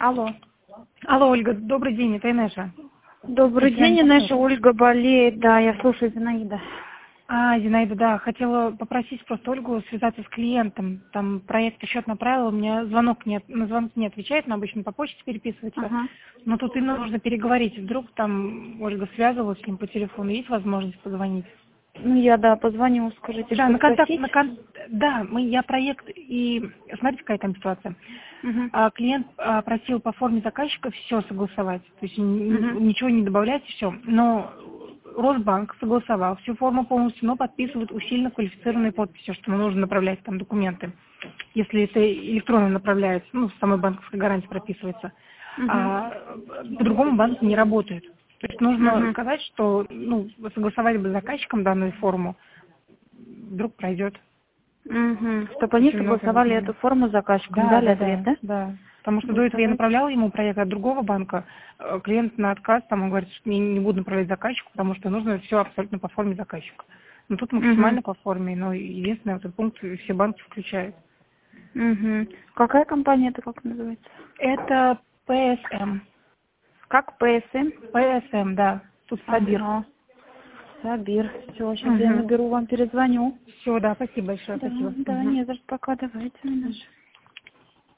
Алло. Алло, Ольга, добрый день, это Инеша. Добрый день, Инеша. Ольга болеет. Да, я слушаю, Зинаида. Зинаида, да, хотела попросить просто Ольгу связаться с клиентом. Там проект счет направила, у меня звонок нет, на звонок не отвечает, но обычно по почте переписывается. Ага. Но тут именно нужно переговорить. Вдруг там Ольга связывалась с ним по телефону, есть возможность позвонить? Ну, я, позвоню, скажите, Да, что на контакт, спросить? я проект, и смотрите, какая там ситуация. Угу. Клиент просил по форме заказчика все согласовать, то есть Угу. ничего не добавлять, все. Но Росбанк согласовал всю форму полностью, но подписывает усиленно квалифицированной подписью, что нужно направлять там документы. Если это электронно направляется, в самой банковской гарантии прописывается. Угу. По-другому банк не работает. То есть нужно Угу. сказать, что согласовали бы с заказчиком данную форму, вдруг пройдет. Угу. Чтобы они Очень много согласовали эту документов. форму с заказчиком, Да, да, да, Лезвет, да, да? да. Потому что до этого я Согласовать. направляла ему проект от другого банка. Клиент на отказ, там он говорит, что не буду направлять заказчику, потому что нужно все абсолютно по форме заказчика. Но тут Угу. максимально по форме, но единственное, этот пункт все банки включают. Угу. Какая компания это, как называется? Это ПСМ. Как ПСМ? ПСМ, да. Тут Сабир. Ага. Сабир. Все, сейчас я Угу. наберу, вам перезвоню. Все, да, спасибо большое, Да, спасибо. да, Мгм. не за что, пока, давайте, Инеша.